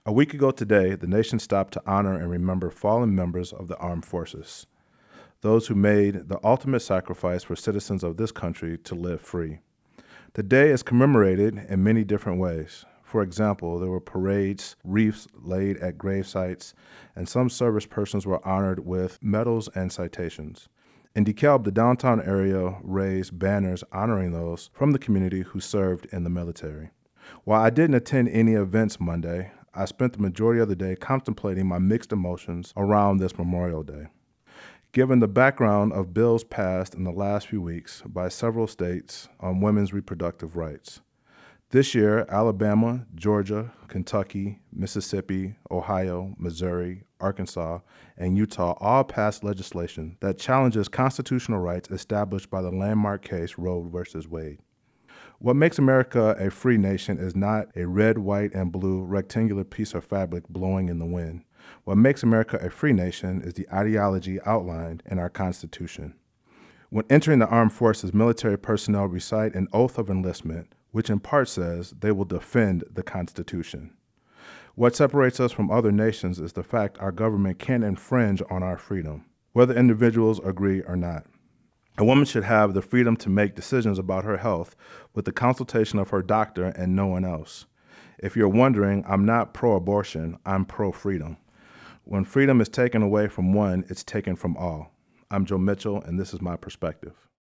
A week ago today, the nation stopped to honor and remember fallen members of the armed forces, those who made the ultimate sacrifice for citizens of this country to live free. The day is commemorated in many different ways. For example, there were parades, wreaths laid at grave sites, and some service persons were honored with medals and citations. In DeKalb, the downtown area raised banners honoring those from the community who served in the military. While I didn't attend any events Monday, I spent the majority of the day contemplating my mixed emotions around this Memorial Day. Given the background of bills passed in the last few weeks by several states on women's reproductive rights. This year, Alabama, Georgia, Kentucky, Mississippi, Ohio, Missouri, Arkansas, and Utah all passed legislation that challenges constitutional rights established by the landmark case Roe v. Wade. What makes America a free nation is not a red, white, and blue rectangular piece of fabric blowing in the wind. What makes America a free nation is the ideology outlined in our Constitution. When entering the armed forces, military personnel recite an oath of enlistment, which in part says they will defend the Constitution. What separates us from other nations is the fact our government can infringe on our freedom, whether individuals agree or not. A woman should have the freedom to make decisions about her health with the consultation of her doctor and no one else. If you're wondering, I'm not pro-abortion, I'm pro-freedom. When freedom is taken away from one, it's taken from all. I'm Joe Mitchell, and this is my perspective.